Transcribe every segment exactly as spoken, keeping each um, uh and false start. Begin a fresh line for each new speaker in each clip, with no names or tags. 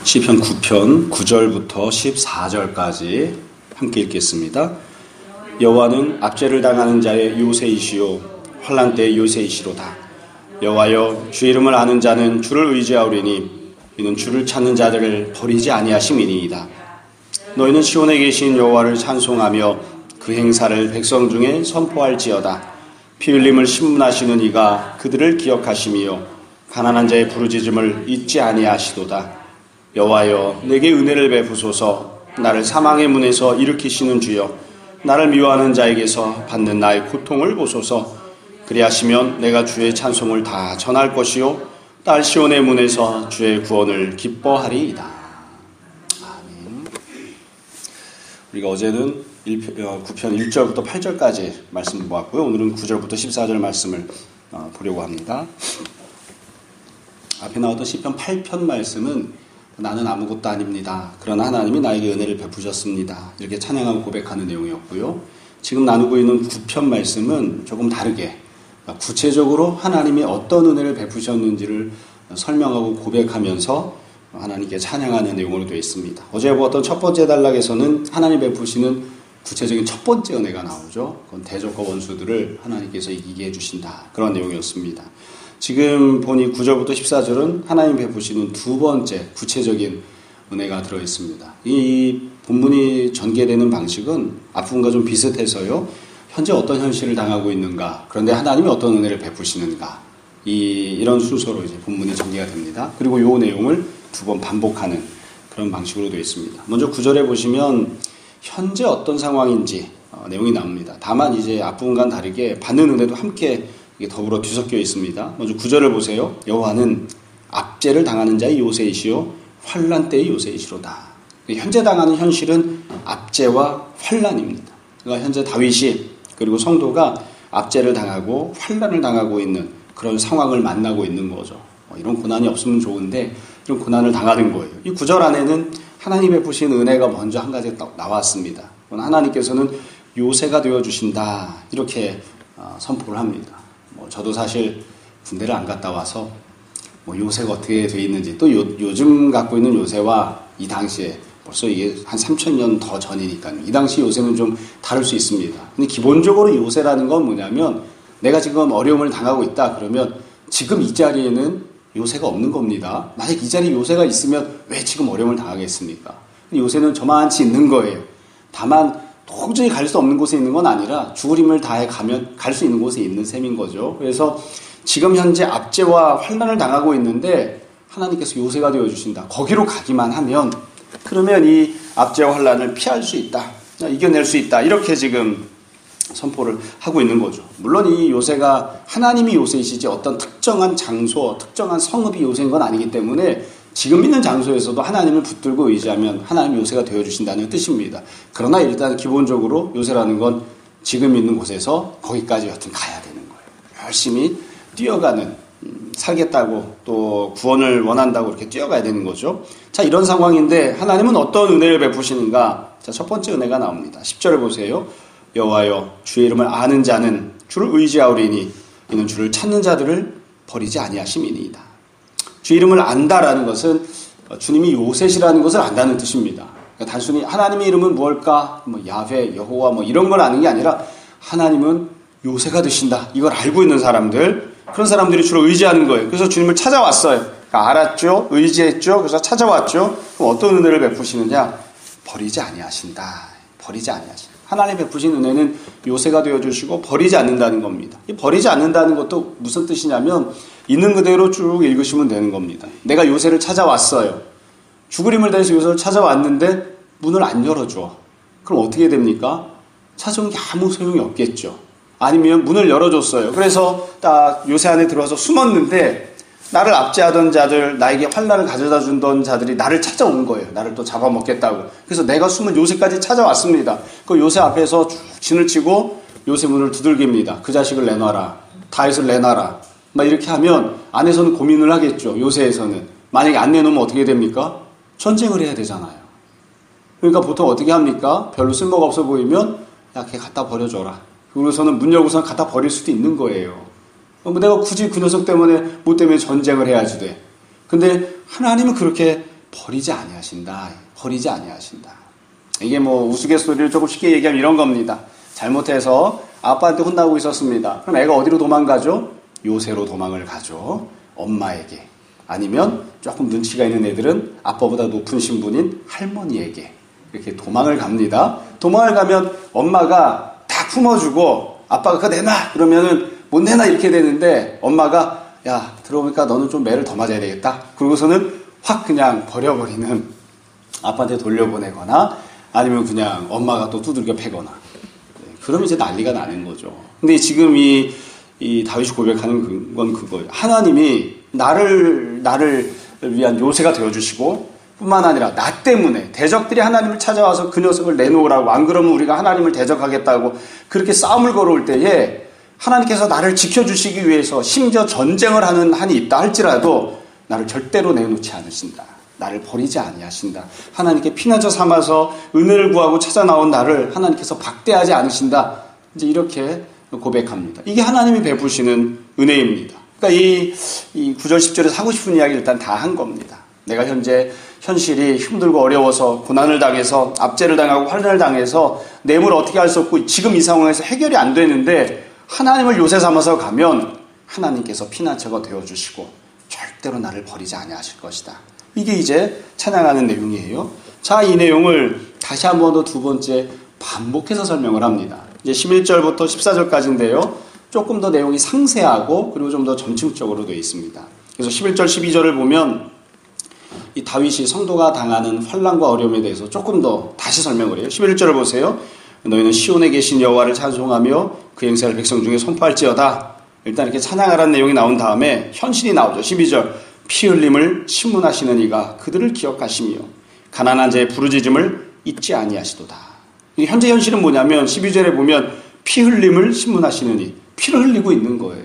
시편 구 편 구 절부터 십사 절까지 함께 읽겠습니다. 여호와는 압제를 당하는 자의 요새이시요 환난 때의 요새이시로다. 여호와여, 주의 이름을 아는 자는 주를 의지하오리니 이는 주를 찾는 자들을 버리지 아니하심이니이다. 너희는 시온에 계신 여호와를 찬송하며 그 행사를 백성 중에 선포할지어다. 피 흘림을 신문하시는 이가 그들을 기억하시며 가난한 자의 부르짖음을 잊지 아니하시도다. 여호와여, 내게 은혜를 베푸소서. 나를 사망의 문에서 일으키시는 주여, 나를 미워하는 자에게서 받는 나의 고통을 보소서. 그리하시면 내가 주의 찬송을 다 전할 것이요 딸 시온의 문에서 주의 구원을 기뻐하리이다. 아멘. 우리가 어제는 구 편 일 절부터 팔 절까지 말씀 보았고요. 오늘은 구 절부터 십사 절 말씀을 보려고 합니다. 앞에 나왔던 시편 팔 편 말씀은 나는 아무것도 아닙니다. 그러나 하나님이 나에게 은혜를 베푸셨습니다. 이렇게 찬양하고 고백하는 내용이었고요. 지금 나누고 있는 구 편 말씀은 조금 다르게 구체적으로 하나님이 어떤 은혜를 베푸셨는지를 설명하고 고백하면서 하나님께 찬양하는 내용으로 되어 있습니다. 어제 보았던 첫 번째 단락에서는 하나님 베푸시는 구체적인 첫 번째 은혜가 나오죠. 그건 대적과 원수들을 하나님께서 이기게 해주신다. 그런 내용이었습니다. 지금 보니 구 절부터 십사 절은 하나님 베푸시는 두 번째 구체적인 은혜가 들어있습니다. 이 본문이 전개되는 방식은 앞부분과 좀 비슷해서요. 현재 어떤 현실을 당하고 있는가, 그런데 하나님이 어떤 은혜를 베푸시는가, 이, 이런 순서로 이제 본문이 전개가 됩니다. 그리고 이 내용을 두 번 반복하는 그런 방식으로 되어 있습니다. 먼저 구 절에 보시면 현재 어떤 상황인지 어, 내용이 나옵니다. 다만 이제 앞부분과는 다르게 받는 은혜도 함께 이게 더불어 뒤섞여 있습니다. 먼저 구 절을 보세요. 여호와는 압제를 당하는 자의 요새이시요 환난 때의 요새이시로다. 현재 당하는 현실은 압제와 환난입니다. 그러니까 현재 다윗이 그리고 성도가 압제를 당하고 환난을 당하고 있는 그런 상황을 만나고 있는 거죠. 이런 고난이 없으면 좋은데 이런 고난을 당하는 거예요. 이 구 절 안에는 하나님 베푸신 은혜가 먼저 한 가지 나왔습니다. 하나님께서는 요새가 되어주신다. 이렇게 선포를 합니다. 뭐 저도 사실 군대를 안 갔다 와서 뭐 요새가 어떻게 되어 있는지 또 요, 요즘 갖고 있는 요새와 이 당시에 벌써 이게 한 삼천 년 더 전이니까요. 이 당시 요새는 좀 다를 수 있습니다. 근데 기본적으로 요새라는 건 뭐냐면 내가 지금 어려움을 당하고 있다 그러면 지금 이 자리에는 요새가 없는 겁니다. 만약 이 자리에 요새가 있으면 왜 지금 어려움을 당하겠습니까? 요새는 저만치 있는 거예요. 다만 도저히 갈 수 없는 곳에 있는 건 아니라 죽을 힘을 다해 가면 갈 수 있는 곳에 있는 셈인 거죠. 그래서 지금 현재 압제와 환난을 당하고 있는데 하나님께서 요새가 되어주신다. 거기로 가기만 하면 그러면 이 압제와 환난을 피할 수 있다. 이겨낼 수 있다. 이렇게 지금 선포를 하고 있는 거죠. 물론 이 요새가 하나님이 요새이시지 어떤 특정한 장소, 특정한 성읍이 요새인 건 아니기 때문에 지금 있는 장소에서도 하나님을 붙들고 의지하면 하나님 요새가 되어주신다는 뜻입니다. 그러나 일단 기본적으로 요새라는 건 지금 있는 곳에서 거기까지 여튼 가야 되는 거예요. 열심히 뛰어가는, 음, 살겠다고 또 구원을 원한다고 이렇게 뛰어가야 되는 거죠. 자, 이런 상황인데 하나님은 어떤 은혜를 베푸시는가? 자, 첫 번째 은혜가 나옵니다. 십 절을 보세요. 여호와여, 주의 이름을 아는 자는 주를 의지하오리니 이는 주를 찾는 자들을 버리지 아니하심이니이다. 주 이름을 안다라는 것은 주님이 요새시라는 것을 안다는 뜻입니다. 그러니까 단순히 하나님의 이름은 무엇일까? 뭐 야훼, 여호와 뭐 이런 걸 아는 게 아니라 하나님은 요새가 되신다. 이걸 알고 있는 사람들, 그런 사람들이 주로 의지하는 거예요. 그래서 주님을 찾아왔어요. 그러니까 알았죠? 의지했죠? 그래서 찾아왔죠? 그럼 어떤 은혜를 베푸시느냐? 버리지 아니하신다. 버리지 아니하신다. 하나님 베푸신 은혜는 요새가 되어주시고 버리지 않는다는 겁니다. 이 버리지 않는다는 것도 무슨 뜻이냐면 있는 그대로 쭉 읽으시면 되는 겁니다. 내가 요새를 찾아왔어요. 죽을 힘을 다해서 요새를 찾아왔는데 문을 안 열어줘. 그럼 어떻게 됩니까? 찾아온 게 아무 소용이 없겠죠. 아니면 문을 열어줬어요. 그래서 딱 요새 안에 들어와서 숨었는데 나를 압제하던 자들, 나에게 환난을 가져다 준던 자들이 나를 찾아온 거예요. 나를 또 잡아먹겠다고. 그래서 내가 숨은 요새까지 찾아왔습니다. 그 요새 앞에서 쭉 진을 치고 요새 문을 두들깁니다. 그 자식을 내놔라. 다윗을 내놔라. 막 이렇게 하면 안에서는 고민을 하겠죠. 요새에서는. 만약에 안 내놓으면 어떻게 됩니까? 전쟁을 해야 되잖아요. 그러니까 보통 어떻게 합니까? 별로 쓸모가 없어 보이면 야, 걔 갖다 버려줘라. 그러고서는 문 열고선 갖다 버릴 수도 있는 거예요. 내가 굳이 그 녀석 때문에 뭐 때문에 전쟁을 해야지 돼. 근데 하나님은 그렇게 버리지 아니하신다. 버리지 아니하신다. 이게 뭐 우스갯소리를 조금 쉽게 얘기하면 이런 겁니다. 잘못해서 아빠한테 혼나고 있었습니다. 그럼 애가 어디로 도망가죠? 요새로 도망을 가죠. 엄마에게. 아니면 조금 눈치가 있는 애들은 아빠보다 높은 신분인 할머니에게 이렇게 도망을 갑니다. 도망을 가면 엄마가 다 품어주고 아빠가 그거 내놔! 그러면은 못 내놔! 이렇게 되는데 엄마가 야 들어보니까 너는 좀 매를 더 맞아야 되겠다. 그러고서는 확 그냥 버려버리는 아빠한테 돌려보내거나 아니면 그냥 엄마가 또 두들겨 패거나 그러면 이제 난리가 나는 거죠. 근데 지금 이, 이 다윗이 고백하는 건 그거예요. 하나님이 나를, 나를 위한 요새가 되어주시고 뿐만 아니라 나 때문에 대적들이 하나님을 찾아와서 그 녀석을 내놓으라고 안 그러면 우리가 하나님을 대적하겠다고 그렇게 싸움을 걸어올 때에 하나님께서 나를 지켜주시기 위해서 심지어 전쟁을 하는 한이 있다 할지라도 나를 절대로 내놓지 않으신다. 나를 버리지 아니하신다. 하나님께 피난처 삼아서 은혜를 구하고 찾아 나온 나를 하나님께서 박대하지 않으신다. 이제 이렇게 고백합니다. 이게 하나님이 베푸시는 은혜입니다. 그러니까 이, 이 구 절 십 절에서 하고 싶은 이야기 일단 다 한 겁니다. 내가 현재 현실이 힘들고 어려워서 고난을 당해서 압제를 당하고 환난을 당해서 뇌물 어떻게 할 수 없고 지금 이 상황에서 해결이 안 되는데 하나님을 요새 삼아서 가면 하나님께서 피난처가 되어주시고 절대로 나를 버리지 아니하실 것이다. 이게 이제 찬양하는 내용이에요. 자, 이 내용을 다시 한 번 더 두 번째 반복해서 설명을 합니다. 이제 십일 절부터 십사 절까지인데요. 조금 더 내용이 상세하고 그리고 좀 더 점층적으로 되어 있습니다. 그래서 십일 절, 십이 절을 보면 이 다윗이 성도가 당하는 환난과 어려움에 대해서 조금 더 다시 설명을 해요. 십일 절을 보세요. 너희는 시온에 계신 여호와를 찬송하며 그 행사를 백성 중에 선포할지어다. 일단 이렇게 찬양하라는 내용이 나온 다음에 현실이 나오죠. 십이 절 피 흘림을 신문하시는 이가 그들을 기억하시며 가난한 자의 부르짖음을 잊지 아니하시도다. 현재 현실은 뭐냐면 십이 절에 보면 피 흘림을 신문하시는 이 피를 흘리고 있는 거예요.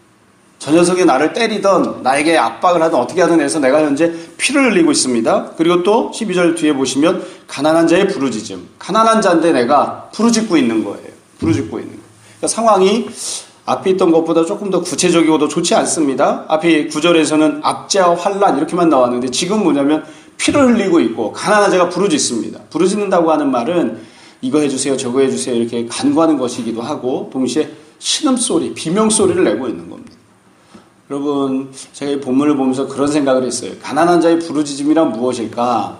저 녀석이 나를 때리던 나에게 압박을 하든 어떻게 하든 해서 내가 현재 피를 흘리고 있습니다. 그리고 또 십이 절 뒤에 보시면 가난한 자의 부르짖음. 가난한 자인데 내가 부르짖고 있는 거예요. 부르짖고 있는 거예요. 그러니까 상황이 앞에 있던 것보다 조금 더 구체적이고 더 좋지 않습니다. 앞에 구 절에서는 압제와 환난 이렇게만 나왔는데 지금 뭐냐면 피를 흘리고 있고 가난한 자가 부르짖습니다. 부르짖는다고 하는 말은 이거 해주세요 저거 해주세요 이렇게 간구하는 것이기도 하고 동시에 신음소리 비명소리를 내고 있는 겁니다. 여러분 제가 이 본문을 보면서 그런 생각을 했어요. 가난한 자의 부르짖음이란 무엇일까?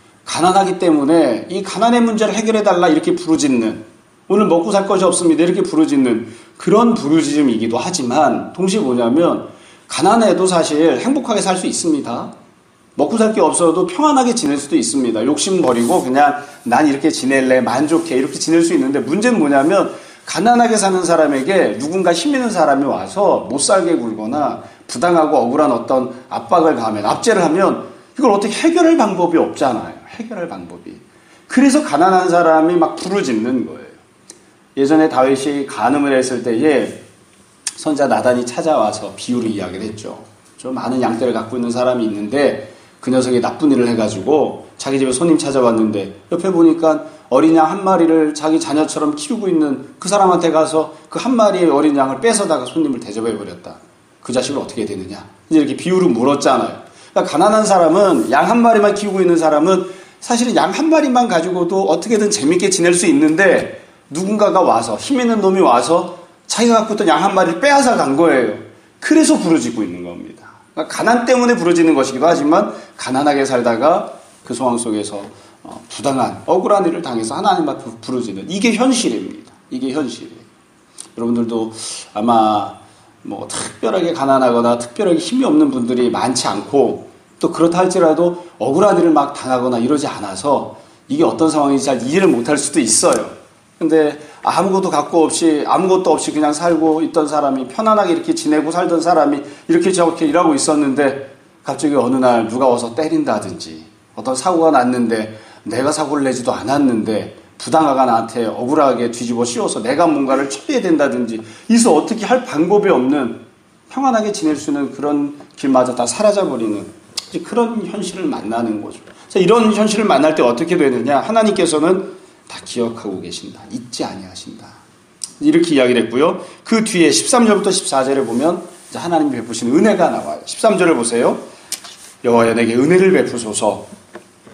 가난하기 때문에 이 가난의 문제를 해결해달라 이렇게 부르짖는 오늘 먹고 살 것이 없습니다 이렇게 부르짖는 그런 부르짖음이기도 하지만 동시에 뭐냐면 가난해도 사실 행복하게 살 수 있습니다. 먹고 살 게 없어도 평안하게 지낼 수도 있습니다. 욕심 버리고 그냥 난 이렇게 지낼래 만족해 이렇게 지낼 수 있는데 문제는 뭐냐면 가난하게 사는 사람에게 누군가 힘 있는 사람이 와서 못 살게 굴거나 부당하고 억울한 어떤 압박을 가하면 압제를 하면 이걸 어떻게 해결할 방법이 없잖아요. 해결할 방법이. 그래서 가난한 사람이 막 부르짖는 거예요. 예전에 다윗이 간음을 했을 때에 선자 나단이 찾아와서 비유를 이야기를 했죠. 좀 많은 양떼를 갖고 있는 사람이 있는데 그 녀석이 나쁜 일을 해가지고 자기 집에 손님 찾아왔는데 옆에 보니까 어린 양 한 마리를 자기 자녀처럼 키우고 있는 그 사람한테 가서 그 한 마리의 어린 양을 뺏어다가 손님을 대접해버렸다. 그 자식을 어떻게 되느냐. 이제 이렇게 비유를 물었잖아요. 그러니까 가난한 사람은 양 한 마리만 키우고 있는 사람은 사실은 양 한 마리만 가지고도 어떻게든 재밌게 지낼 수 있는데 누군가가 와서 힘 있는 놈이 와서 자기가 갖고 있던 양 한 마리를 빼앗아 간 거예요. 그래서 부르짖고 있는 겁니다. 그러니까 가난 때문에 부르짖는 것이기도 하지만 가난하게 살다가 그 상황 속에서 부당한 억울한 일을 당해서 하나님 앞에 부르짖는 이게 현실입니다. 이게 현실이에요. 여러분들도 아마 뭐 특별하게 가난하거나 특별하게 힘이 없는 분들이 많지 않고 또 그렇다 할지라도 억울한 일을 막 당하거나 이러지 않아서 이게 어떤 상황인지 잘 이해를 못할 수도 있어요. 근데 아무것도 갖고 없이 아무것도 없이 그냥 살고 있던 사람이 편안하게 이렇게 지내고 살던 사람이 이렇게 저렇게 일하고 있었는데 갑자기 어느 날 누가 와서 때린다든지 어떤 사고가 났는데 내가 사고를 내지도 않았는데 부당하가 나한테 억울하게 뒤집어 씌워서 내가 뭔가를 처리해야 된다든지 이래서 어떻게 할 방법이 없는 평안하게 지낼 수 있는 그런 길마저 다 사라져버리는 그런 현실을 만나는 거죠. 그래서 이런 현실을 만날 때 어떻게 되느냐 하나님께서는 다 기억하고 계신다. 잊지 아니하신다. 이렇게 이야기를 했고요. 그 뒤에 십삼 절부터 십사 절에 보면 이제 하나님이 베푸신 은혜가 나와요. 십삼 절을 보세요. 여호와여 내게 은혜를 베푸소서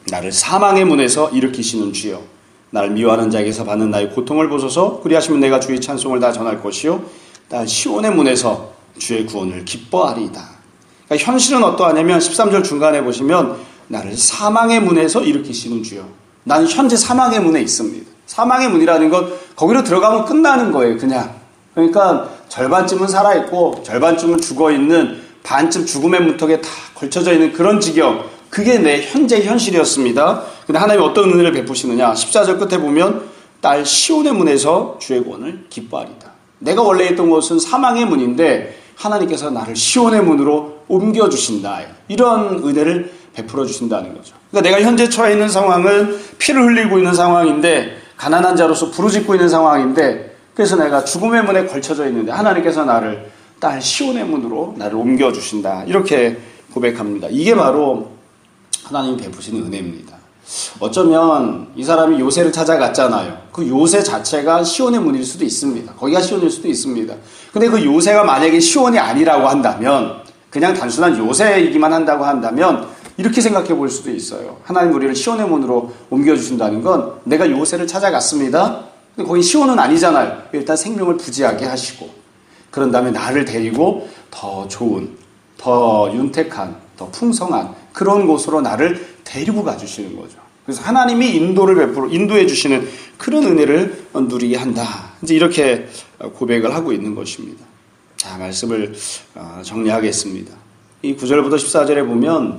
나를 사망의 문에서 일으키시는 주여, 나를 미워하는 자에게서 받는 나의 고통을 보소서. 그리하시면 내가 주의 찬송을 다 전할 것이요 나 시온의 문에서 주의 구원을 기뻐하리이다. 그러니까 현실은 어떠하냐면 십삼 절 중간에 보시면 나를 사망의 문에서 일으키시는 주여. 나는 현재 사망의 문에 있습니다. 사망의 문이라는 건 거기로 들어가면 끝나는 거예요. 그냥. 그러니까 절반쯤은 살아있고 절반쯤은 죽어있는, 반쯤 죽음의 문턱에 다 걸쳐져 있는 그런 지경, 그게 내 현재 현실이었습니다. 근데 하나님이 어떤 은혜를 베푸시느냐. 십사 절 끝에 보면 딸 시온의 문에서 주의 구원을 기뻐하리다. 내가 원래 있던 곳은 사망의 문인데 하나님께서 나를 시온의 문으로 옮겨주신다. 이런 은혜를 베풀어 주신다는 거죠. 그러니까 내가 현재 처해 있는 상황은 피를 흘리고 있는 상황인데, 가난한 자로서 부르짖고 있는 상황인데, 그래서 내가 죽음의 문에 걸쳐져 있는데 하나님께서 나를 딸 시온의 문으로 나를 옮겨주신다. 이렇게 고백합니다. 이게 바로 하나님이 베푸시는 은혜입니다. 어쩌면 이 사람이 요새를 찾아갔잖아요. 그 요새 자체가 시온의 문일 수도 있습니다. 거기가 시온일 수도 있습니다. 근데 그 요새가 만약에 시온이 아니라고 한다면, 그냥 단순한 요새이기만 한다고 한다면 이렇게 생각해 볼 수도 있어요. 하나님 우리를 시온의 문으로 옮겨주신다는 건 내가 요새를 찾아갔습니다. 근데 거기 시온은 아니잖아요. 일단 생명을 부지하게 하시고, 그런 다음에 나를 데리고 더 좋은, 더 윤택한, 더 풍성한 그런 곳으로 나를 데리고 가주시는 거죠. 그래서 하나님이 인도를 베풀어, 인도해 주시는 그런 은혜를 누리게 한다. 이제 이렇게 고백을 하고 있는 것입니다. 자, 말씀을 정리하겠습니다. 이 구 절부터 십사 절에 보면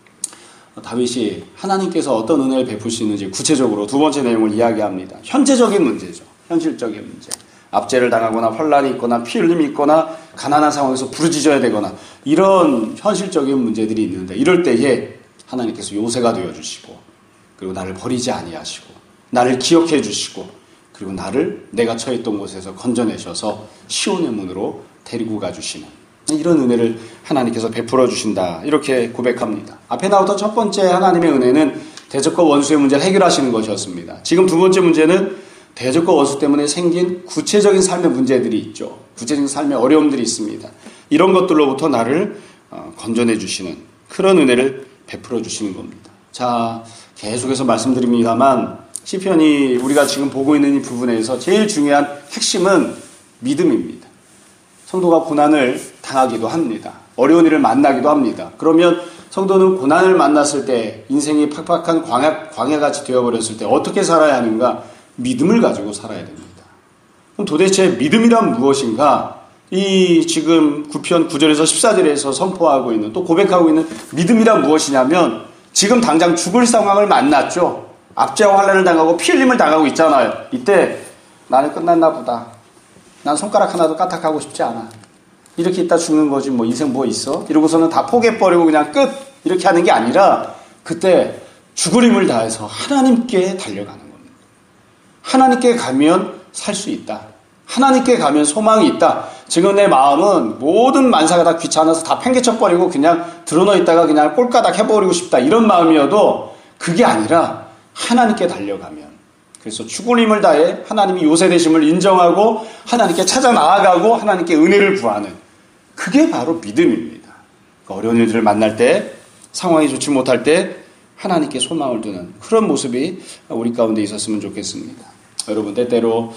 다윗이 하나님께서 어떤 은혜를 베푸시는지 구체적으로 두 번째 내용을 이야기합니다. 현재적인 문제죠. 현실적인 문제. 압제를 당하거나 환란이 있거나 피 흘림이 있거나 가난한 상황에서 부르짖어야 되거나 이런 현실적인 문제들이 있는데, 이럴 때에 하나님께서 요새가 되어주시고, 그리고 나를 버리지 아니하시고, 나를 기억해 주시고, 그리고 나를 내가 처했던 곳에서 건져내셔서 시온의 문으로 데리고 가주시는 이런 은혜를 하나님께서 베풀어 주신다. 이렇게 고백합니다. 앞에 나왔던 첫 번째 하나님의 은혜는 대적과 원수의 문제를 해결하시는 것이었습니다. 지금 두 번째 문제는 대적과 원수 때문에 생긴 구체적인 삶의 문제들이 있죠. 구체적인 삶의 어려움들이 있습니다. 이런 것들로부터 나를 건져내 주시는 그런 은혜를 베풀어 주시는 겁니다. 자, 계속해서 말씀드립니다만 시편이 우리가 지금 보고 있는 이 부분에서 제일 중요한 핵심은 믿음입니다. 성도가 고난을 당하기도 합니다. 어려운 일을 만나기도 합니다. 그러면 성도는 고난을 만났을 때, 인생이 팍팍한 광야, 광야같이 되어버렸을 때 어떻게 살아야 하는가? 믿음을 가지고 살아야 됩니다. 그럼 도대체 믿음이란 무엇인가? 이 지금 구 편 구 절에서 십사 절에서 선포하고 있는, 또 고백하고 있는 믿음이란 무엇이냐면, 지금 당장 죽을 상황을 만났죠. 압제와 환난을 당하고 피 흘림을 당하고 있잖아요. 이때 나는 끝났나 보다. 난 손가락 하나도 까딱하고 싶지 않아. 이렇게 있다 죽는 거지 뭐 인생 뭐 있어? 이러고서는 다 포기해버리고 그냥 끝! 이렇게 하는 게 아니라 그때 죽을 힘을 다해서 하나님께 달려가는 겁니다. 하나님께 가면 살 수 있다. 하나님께 가면 소망이 있다. 지금 내 마음은 모든 만사가 다 귀찮아서 다 팽개쳐버리고 그냥 드러눠 있다가 그냥 꼴까닥 해버리고 싶다. 이런 마음이어도 그게 아니라 하나님께 달려가면, 그래서 죽을 힘을 다해 하나님이 요새 되심을 인정하고 하나님께 찾아 나아가고 하나님께 은혜를 구하는, 그게 바로 믿음입니다. 어려운 일들을 만날 때, 상황이 좋지 못할 때 하나님께 소망을 두는 그런 모습이 우리 가운데 있었으면 좋겠습니다. 여러분, 때때로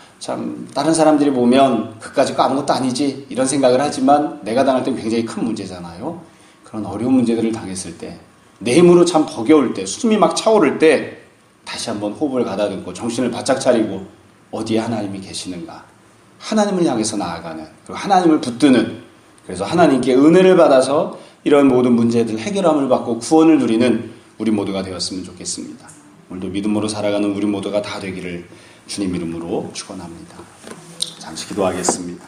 참 다른 사람들이 보면 그까짓 거 아무것도 아니지 이런 생각을 하지만 내가 당할 땐 굉장히 큰 문제잖아요. 그런 어려운 문제들을 당했을 때, 내 힘으로 참 버겨울 때, 숨이 막 차오를 때 다시 한번 호흡을 가다듬고 정신을 바짝 차리고 어디에 하나님이 계시는가, 하나님을 향해서 나아가는, 그리고 하나님을 붙드는, 그래서 하나님께 은혜를 받아서 이런 모든 문제들 해결함을 받고 구원을 누리는 우리 모두가 되었으면 좋겠습니다. 오늘도 믿음으로 살아가는 우리 모두가 다 되기를 주님 이름으로 축원합니다. 잠시 기도하겠습니다.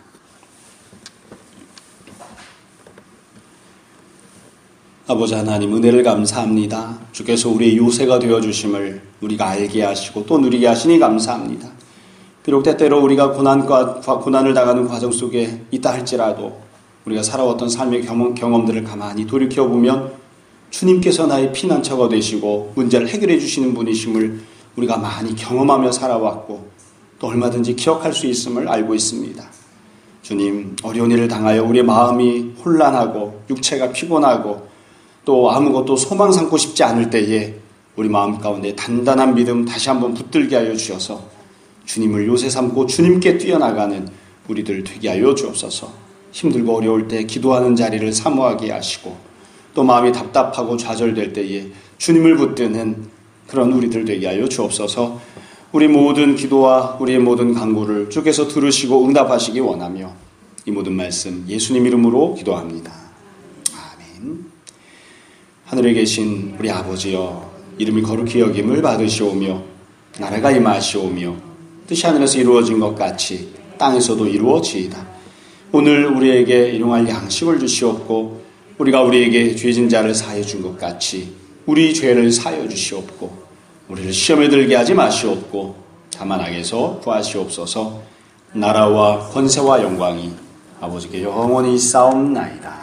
아버지 하나님, 은혜를 감사합니다. 주께서 우리의 요새가 되어주심을 우리가 알게 하시고 또 누리게 하시니 감사합니다. 비록 때때로 우리가 고난과, 고난을 당하는 과정 속에 있다 할지라도 우리가 살아왔던 삶의 경험, 경험들을 가만히 돌이켜보면 주님께서 나의 피난처가 되시고 문제를 해결해 주시는 분이심을 우리가 많이 경험하며 살아왔고 또 얼마든지 기억할 수 있음을 알고 있습니다. 주님, 어려운 일을 당하여 우리의 마음이 혼란하고 육체가 피곤하고 또 아무것도 소망 삼고 싶지 않을 때에 우리 마음 가운데 단단한 믿음 다시 한번 붙들게 하여 주셔서 주님을 요새 삼고 주님께 뛰어나가는 우리들 되게 하여 주옵소서. 힘들고 어려울 때 기도하는 자리를 사모하게 하시고 또 마음이 답답하고 좌절될 때에 주님을 붙드는 그런 우리들 되게 하여 주옵소서. 우리 모든 기도와 우리의 모든 간구를 주께서 들으시고 응답하시기 원하며 이 모든 말씀 예수님 이름으로 기도합니다. 아멘. 하늘에 계신 우리 아버지여, 이름이 거룩히 여김을 받으시오며 나라가 임하시오며 뜻이 하늘에서 이루어진 것 같이 땅에서도 이루어지이다. 오늘 우리에게 일용할 양식을 주시옵고 우리가 우리에게 죄진 자를 사해 준 것 같이 우리 죄를 사하여 주시옵고 우리를 시험에 들게 하지 마시옵고 다만 악에서 구하시옵소서. 나라와 권세와 영광이 아버지께 영원히 있사옵나이다.